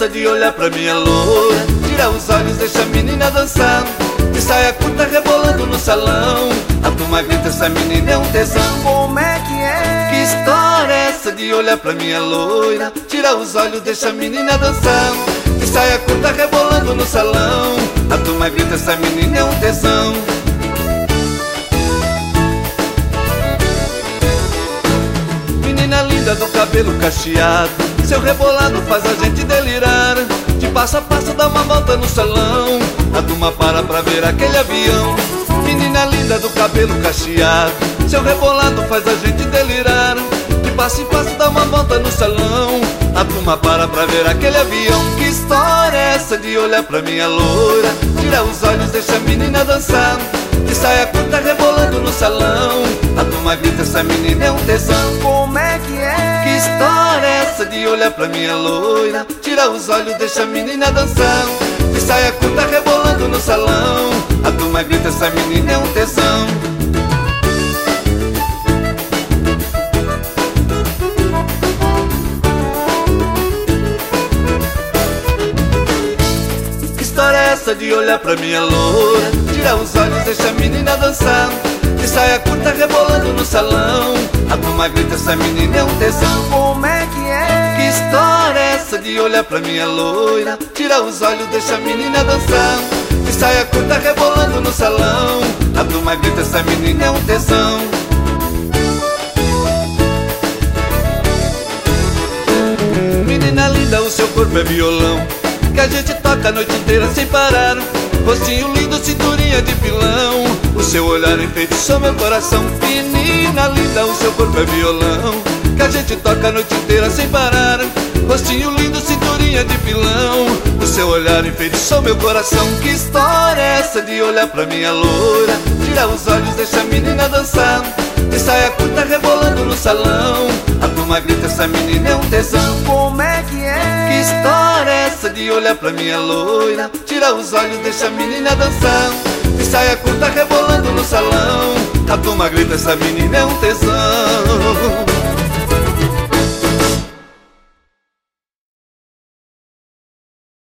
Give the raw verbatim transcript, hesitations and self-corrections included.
essa de olhar pra minha loura? Tira os olhos, deixa a menina dançar. De saia curta rebolando no salão. A turma grita, essa menina é um tesão. Como é que é? Que história é essa de olhar pra minha loira? Tira os olhos, deixa a menina dançar. De saia curta rebolando no salão. A turma grita, essa menina é um tesão. Menina linda do cabelo cacheado, seu rebolado faz a gente delirar. De passo a passo dá uma volta no salão. A turma para pra ver aquele avião. Menina linda do cabelo cacheado, seu rebolado faz a gente delirar. De passo em passo dá uma volta no salão. A turma para pra ver aquele avião. Que história é essa de olhar pra minha loira? Tira os olhos, deixa a menina dançar. De saia curta rebolando no salão. A turma grita, essa menina é um tesão. Como é que é? Que história é essa de olhar pra minha loira? Tira os olhos, deixa a menina dançar. De saia curta rebolando no salão. A turma grita, essa menina é um tesão. Que história é essa de olhar pra minha loura? Tira os olhos, deixa a menina dançar. De saia curta rebolando no salão. A turma grita, essa menina é um tesão. Como é que é? Que história é essa de olhar pra minha loira? Tira os olhos, deixa a menina dançar. De saia curta rebolando no salão. A turma grita, essa menina é um tesão. Menina linda, o seu corpo é violão, que a gente toca a noite inteira sem parar. Rostinho lindo, cinturinha de pilão, o seu olhar enfeitiçou meu coração. Menina linda, o seu corpo é violão, que a gente toca a noite inteira sem parar. Rostinho lindo, cinturinha de pilão, o seu olhar enfeitiçou meu coração. Que história é essa de olhar pra minha loira? Tira os olhos, deixa a menina dançar. De saia curta rebolando no salão. A turma grita, essa menina é um tesão. Como é que é? Que história é essa de olhar pra minha loira? Tira os olhos, deixa a menina dançar. De saia curta rebolando no salão. A turma grita, essa menina é um tesão.